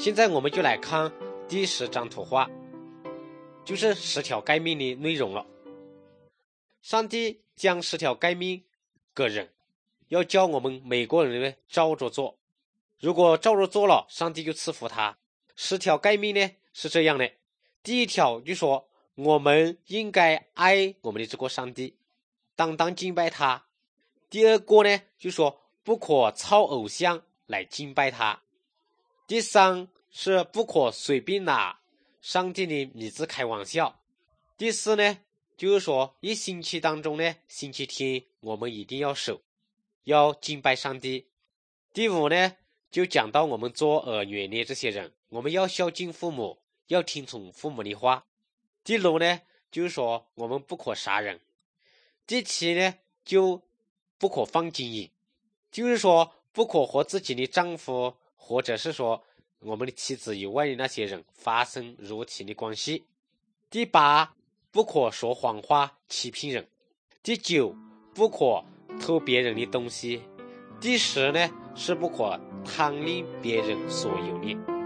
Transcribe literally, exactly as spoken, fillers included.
现在我们就来看第十张图画，就是十条诫命的内容了。上帝将十条诫命给人，要叫我们每个人呢照着做。如果照着做了，上帝就赐福他。十条诫命呢是这样的，第一条就说我们应该爱我们的这个上帝，当当敬拜他。第二个呢就说不可操偶像来敬拜他。第三是不可随便拿上帝的名字开玩笑。第四呢就是说一星期当中呢，星期天我们一定要守，要敬拜上帝。第五呢就讲到我们做儿女的这些人，我们要孝敬父母，要听从父母的话。第六呢就是说我们不可杀人。第七呢就不可放金银，就是说不可和自己的丈夫或者是说我们的妻子以外的那些人发生肉体的关系。第八，不可说谎话欺骗人。第九，不可偷别人的东西。第十呢是不可贪恋别人所有的。